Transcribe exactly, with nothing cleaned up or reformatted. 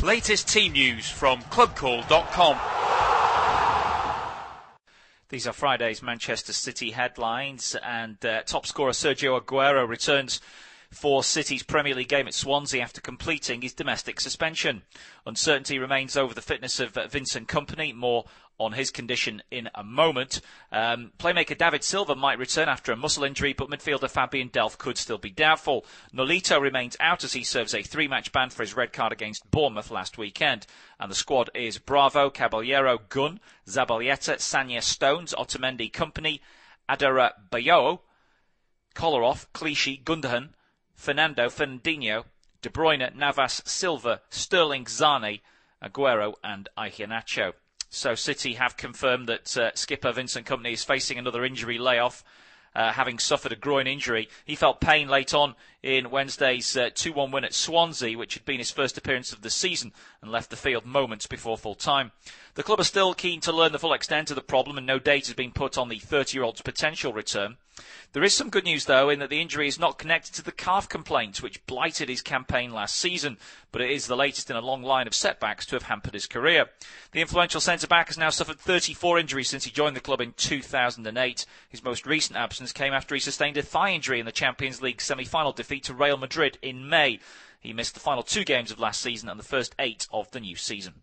Latest team news from club call dot com. These are Friday's Manchester City headlines, and uh, top scorer Sergio Aguero returns for City's Premier League game at Swansea after completing his domestic suspension. Uncertainty remains over the fitness of uh, Vincent Kompany. More on his condition in a moment. Um, playmaker David Silva might return after a muscle injury, but midfielder Fabian Delph could still be doubtful. Nolito remains out as he serves a three-match ban for his red card against Bournemouth last weekend. And the squad is Bravo, Caballero, Gunn, Zabaleta, Sanya, Stones, Otamendi, Kompany, Adara, Bayao, Kolarov, Clichy, Gundogan, Fernando, Fernandinho, De Bruyne, Navas, Silva, Sterling, Zane, Aguero and Iheanacho. So City have confirmed that uh, skipper Vincent Kompany is facing another injury layoff, uh, having suffered a groin injury. He felt pain late on in Wednesday's uh, two one win at Swansea, which had been his first appearance of the season, and left the field moments before full time. The club are still keen to learn the full extent of the problem, and no date has been put on the thirty-year-old's potential return. There is some good news, though, in that the injury is not connected to the calf complaint, which blighted his campaign last season, but it is the latest in a long line of setbacks to have hampered his career. The influential centre-back has now suffered thirty-four injuries since he joined the club in two thousand eight. His most recent absence came after he sustained a thigh injury in the Champions League semi-final defeat to Real Madrid in May. He missed the final two games of last season and the first eight of the new season.